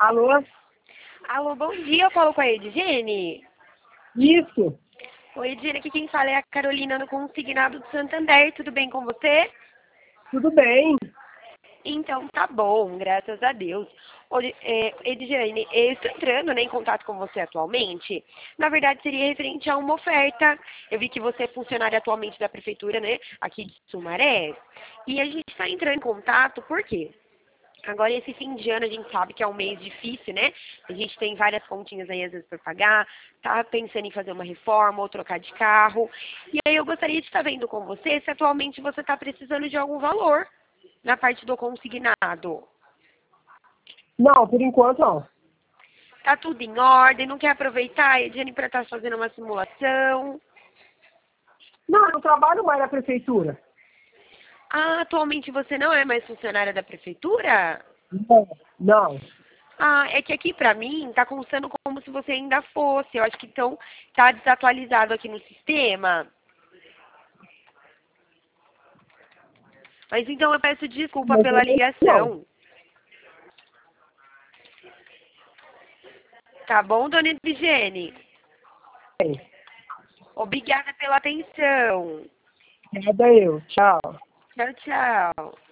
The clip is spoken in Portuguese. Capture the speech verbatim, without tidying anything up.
Alô? Alô, bom dia, eu falo com a Edgene. Isso, Oi, Edgene, aqui quem fala é a Carolina do Consignado do Santander, tudo bem com você? tudo bem. Então tá bom, graças a Deus. Oi, é, Edgene, eu estou entrando, né, em contato com você atualmente. Na verdade, seria referente a uma oferta. Eu vi que você é funcionária atualmente da prefeitura, né, aqui de Sumaré. E a gente está entrando em contato, por quê? Agora, esse fim de ano, a gente sabe que é um mês difícil, né? A gente tem várias continhas aí, às vezes, para pagar. Tá pensando em fazer uma reforma ou trocar de carro. E aí, eu gostaria de estar vendo com você se atualmente você está precisando de algum valor na parte do consignado. Não, por enquanto não. Tá tudo em ordem? Não quer aproveitar, Ediane, para estar fazendo uma simulação? Não, eu não trabalho mais na prefeitura. Ah, atualmente você não é mais funcionária da prefeitura? Não. Não. Ah, é que aqui pra mim tá constando como se você ainda fosse. Eu acho que então tá desatualizado aqui no sistema. Mas então eu peço desculpa Mas eu pela não. ligação. Tá bom, dona Edgene? Bem, Obrigada pela atenção. nada eu. Tchau. Tchau, tchau.